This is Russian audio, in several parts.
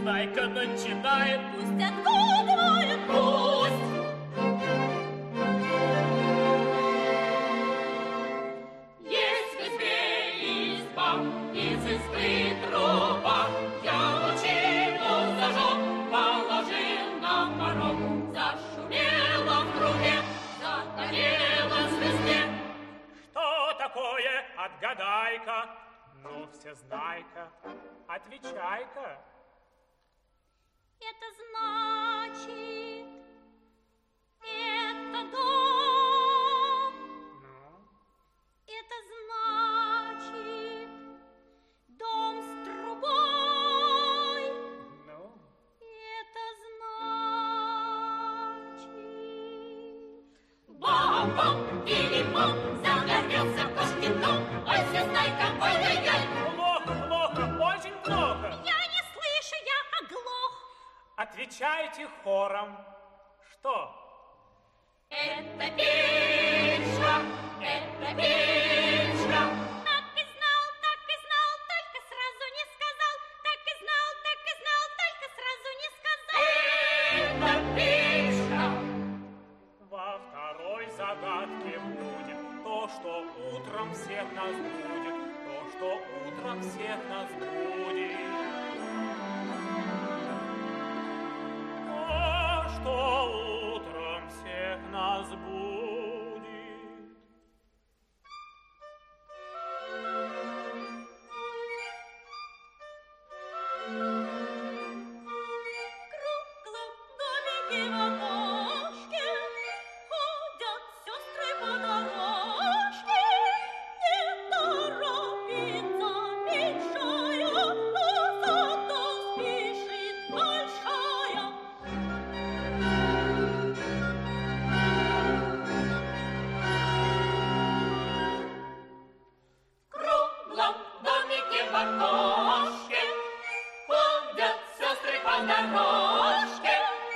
Всезнайка начинает. Пусть отгадывает, пусть. Есть в избе изба, из избы труба. Я лучину зажег, положил на порог. Зашумело в трубе, загорело в звезде. Что такое? Отгадай-ка. Ну, Всезнайка, отвечай-ка. Это значит, это дом. Ну? Это значит, дом с трубой. Ну? Это значит... Бам-бам, били-бам, загорелся кошкин дом. Ой, Всезнайка, ой-ой-ой. Плохо, плохо, очень плохо. Я не слышу, я оглох. Отвечайте хором. Что? Это печка, это печка. Так и знал, только сразу не сказал. Так и знал, только сразу не сказал. Это печка. Во второй загадке будет то, что утром всех нас будет. То, что утром всех нас будет. То, что утром всех нас будет. Круглом домике в окошке ходят сестры по дорожке. Не торопится меньшая, но зато спешит большая. В круглом домике в окошке ходят сестры по дорожке.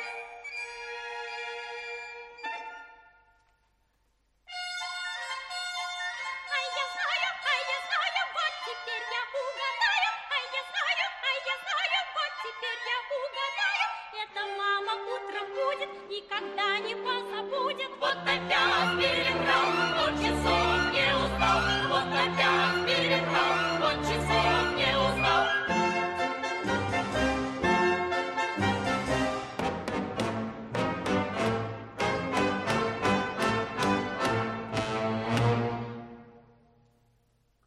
Ай, я знаю, вот теперь я угадаю. Ай, я знаю, вот теперь я угадаю. Это мама утром будет, никогда не поздно.